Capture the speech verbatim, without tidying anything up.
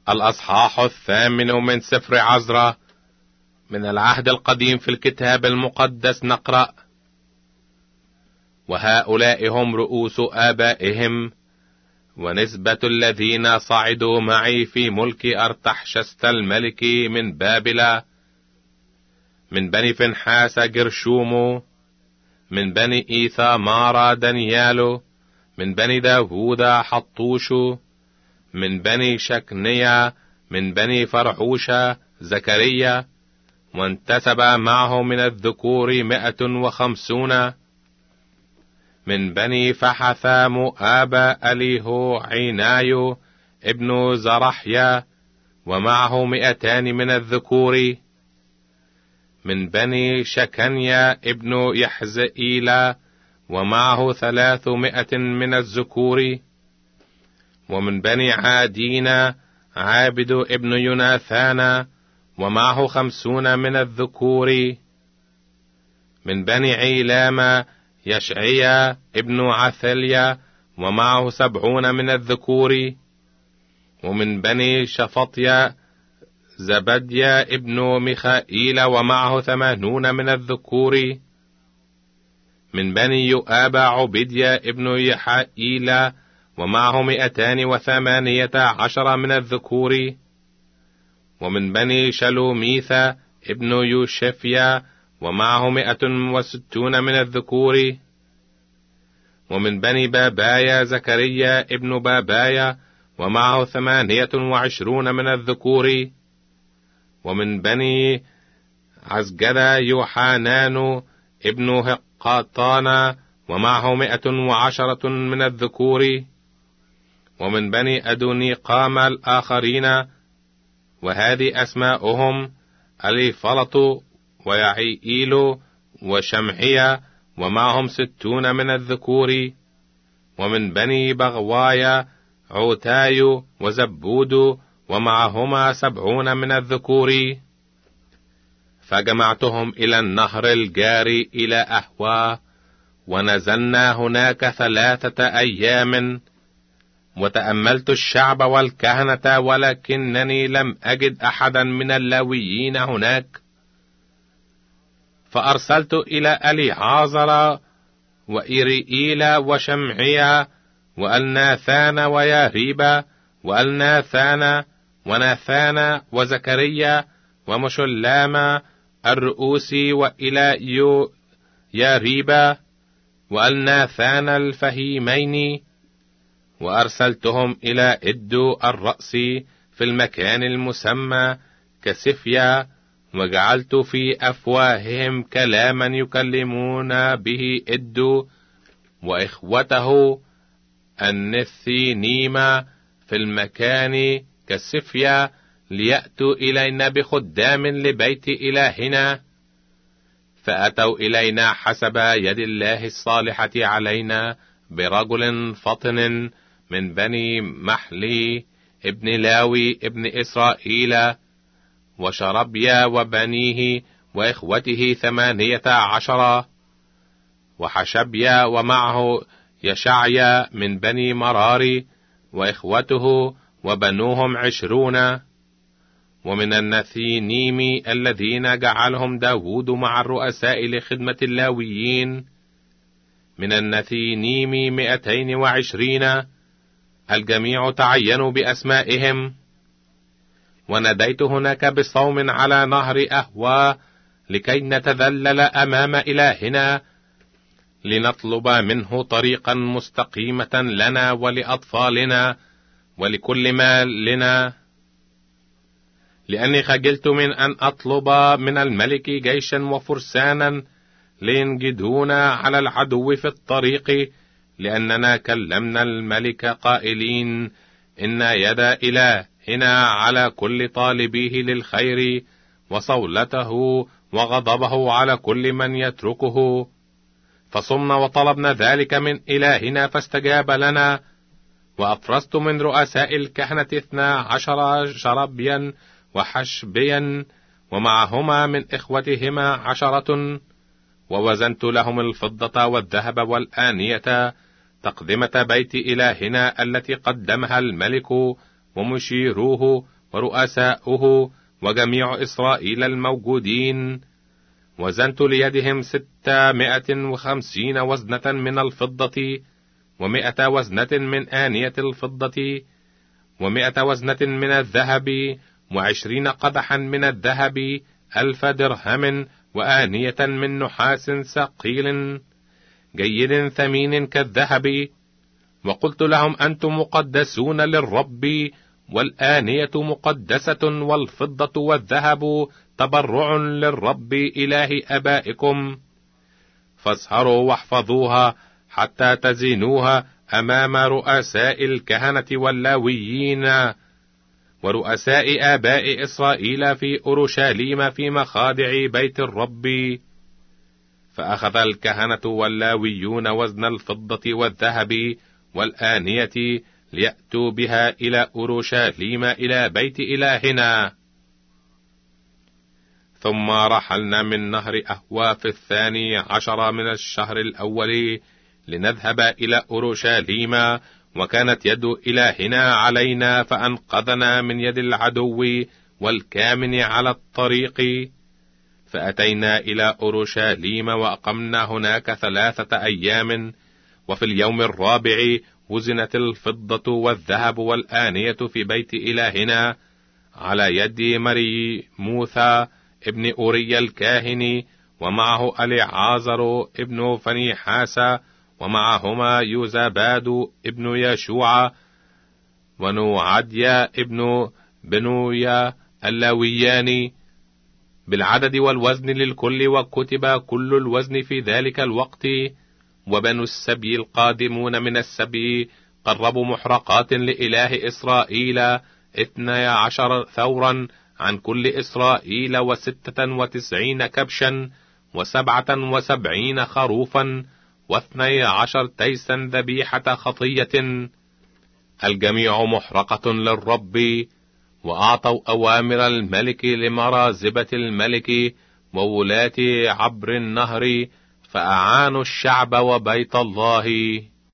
الأصحاح الثامن من سفر عزرا. من العهد القديم في الكتاب المقدس نقرأ: وهؤلاء هم رؤوس آبائهم ونسبة الذين صعدوا معي في ملك أرتحشست الملك من بابل: من بني فنحاس جرشوم، من بني إيثامار دانيال، من بني داود حطوش، من بني شكنيا، من بني فرحوش زكريا، وانتسب معه من الذكور مائة وخمسون. من بني فحثا مؤاب أليه عيناي ابن زرحيا، ومعه مئتان من الذكور. من بني شكنيا ابن يحزئيل، ومعه ثلاثمائة من الذكور. ومن بني عادين عابد ابن يوناثان، ومعه خمسون من الذكور. من بني عيلام يشعيا ابن عثليا، ومعه سبعون من الذكور. ومن بني شفطيا زبديا ابن ميخائيل، ومعه ثمانون من الذكور. من بني يؤاب عبيديا ابن يحائيل، ومعه مئتان وثمانية عشر من الذكور. ومن بني شلوميثا ابن يوشفيا، ومعه مئة وستون من الذكور. ومن بني بابايا زكريا ابن بابايا، ومعه ثمانية وعشرون من الذكور. ومن بني عزجدا يوحانان ابن هقاطانا، ومعه مئة وعشرة من الذكور. ومن بني أدوني قام الآخرين، وهذه أسماؤهم: أليفلط ويعيئيل وشمعيا، ومعهم ستون من الذكور. ومن بني بغوايا عوتاي وزبود، ومعهما سبعون من الذكور. فجمعتهم إلى النهر الجاري إلى أهوى، ونزلنا هناك ثلاثة أيام. وتأملت الشعب والكهنة، ولكنني لم أجد أحدا من اللاويين هناك. فأرسلت إلى أليعازر وإيرئيل وشمعيا وألناثان وياريب وألناثان وناثان وزكريا ومشلام الرؤوسي، وإلى يو ياريب وألناثان الفهيمين. وأرسلتهم إلى إدو الرأس في المكان المسمى كسفيا، وجعلت في أفواههم كلاما يكلمون به إدو وإخوته النثينيم في المكان كسفيا، ليأتوا إلينا بخدام لبيت إلهنا. فأتوا إلينا حسب يد الله الصالحة علينا برجل فطن من بني محلي ابن لاوي ابن إسرائيل، وشربيا وبنيه وإخوته ثمانية عشر. وحشبيا ومعه يشعيا من بني مراري، وإخوته وبنوهم عشرون. ومن النثينيم الذين جعلهم داود مع الرؤساء لخدمة اللاويين، من النثينيم مئتين وعشرين، الجميع تعينوا بأسمائهم. ونديت هناك بصوم على نهر أهوى، لكي نتذلل أمام إلهنا، لنطلب منه طريقا مستقيمة لنا ولأطفالنا ولكل ما لنا. لأني خجلت من أن أطلب من الملك جيشا وفرسانا لينجدونا على العدو في الطريق، لأننا كلمنا الملك قائلين: إن يد إلهنا على كل طالبيه للخير، وصولته وغضبه على كل من يتركه. فصمنا وطلبنا ذلك من إلهنا فاستجاب لنا. وأفرزت من رؤساء الكهنة اثنا عشر شربيا وحشبيا، ومعهما من إخوتهما عشرة. ووزنت لهم الفضة والذهب والآنية تقدمة بيت إلهنا التي قدمها الملك ومشيروه ورؤساؤه وجميع إسرائيل الموجودين، وزنت ليدهم ستمائة وخمسين وزنة من الفضة، ومائة وزنة من آنية الفضة، ومائة وزنة من الذهب، وعشرين قدحا من الذهب، ألف درهم، وآنية من نحاس ثقيل جيد ثمين كالذهب. وقلت لهم: أنتم مقدسون للرب، والآنية مقدسة، والفضة والذهب تبرع للرب إله آبائكم، فاسهروا واحفظوها حتى تزينوها أمام رؤساء الكهنة واللاويين ورؤساء آباء إسرائيل في أورشليم في مخادع بيت الرب. فأخذ الكهنة واللاويون وزن الفضة والذهب والآنية ليأتوا بها إلى أورشليم إلى بيت إلهنا. ثم رحلنا من نهر أهوا في الثاني عشر من الشهر الأول لنذهب إلى أورشليم، وكانت يد إلهنا علينا فأنقذنا من يد العدو والكامن على الطريق. فأتينا إلى أورشليم وأقمنا هناك ثلاثة أيام. وفي اليوم الرابع وزنت الفضة والذهب والآنية في بيت إلهنا على يد مري موثى ابن أوريا الكاهن، ومعه أليعازر ابن فنيحاس، ومعهما يوزاباد ابن يشوع، ونوعديا ابن بنويا اللاويان، بالعدد والوزن للكل، وكتب كل الوزن في ذلك الوقت. وبنو السبي القادمون من السبي قربوا محرقات لإله إسرائيل اثني عشر ثورا عن كل إسرائيل، وستة وتسعين كبشا، وسبعة وسبعين خروفا، واثني عشر تيسا ذبيحة خطية، الجميع محرقة للرب. وأعطوا أوامر الملك لمرازبة الملك وولاة عبر النهر، فأعانوا الشعب وبيت الله.